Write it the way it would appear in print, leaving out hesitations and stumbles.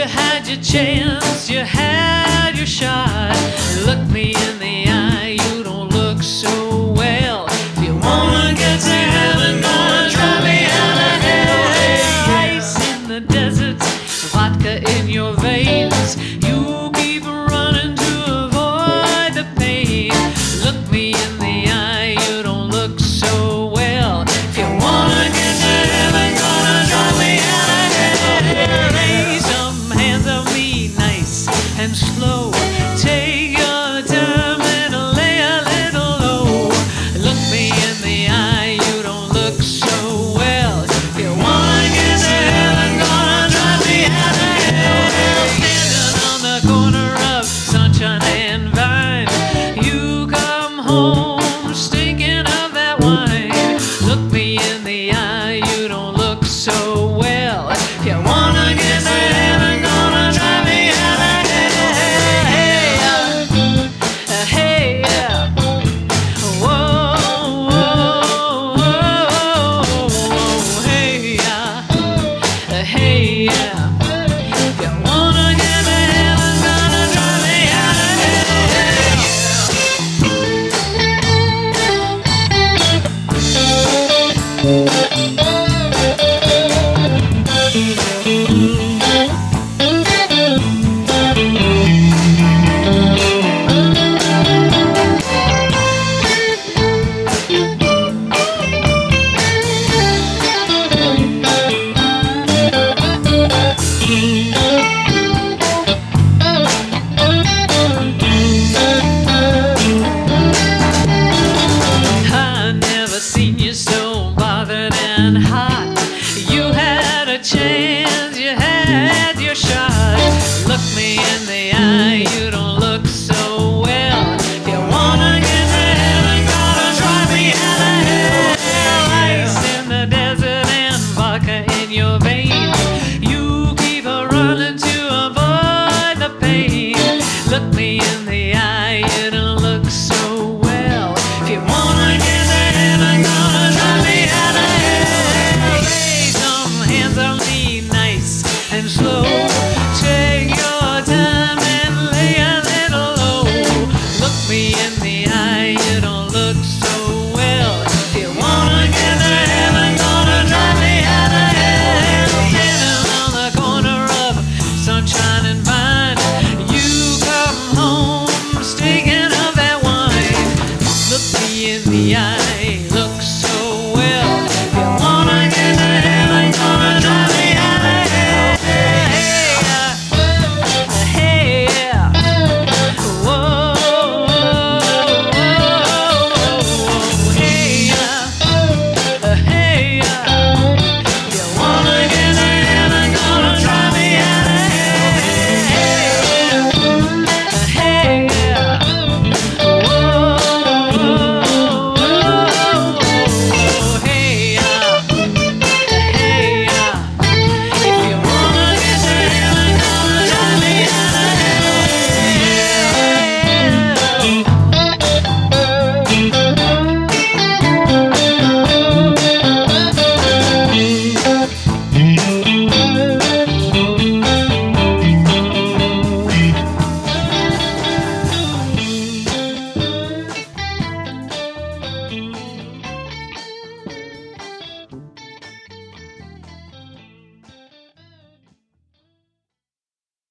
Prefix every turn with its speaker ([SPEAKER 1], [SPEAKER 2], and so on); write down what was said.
[SPEAKER 1] had your chance, you had your shot. Look me in the eye, you don't look so well. If you wanna get to heaven, gonna drive me out of hell. Ice in the desert, vodka in your veins. You keep running to avoid the pain. Look me in the eye, you don't look so well. If you wanna get to heaven, gonna drive me out of hell. Lay some hands on me, nice and slow. Take your time and lay a little low. Look me in the eye, you don't look so well. If you wanna get to heaven, gonna drive me out of hell. Standing on the corner of Sunshine and Vine, you come home stinking of that wine. Look me in the eye, you don't look so well. If you wanna get to heaven, gonna drive me out of hell. Hey, yeah. Whoa, whoa, whoa. Hey, yeah. Hey, yeah. If you wanna get to heaven, gonna drive me out of hell. I never seen you so bothered and hot. You had a chance, you had your shot. Look me in the eye, you don't look so well. If you wanna get to heaven, gonna drive me out of hell. Ice in the desert and vodka in your veins. You keep running to avoid the pain. Look me in the eye, you don't look so well. If you wanna get to heaven, gonna drive me out of hell. Lay some hands on me, nice and slow. Take your time and lay a little low. Look me in the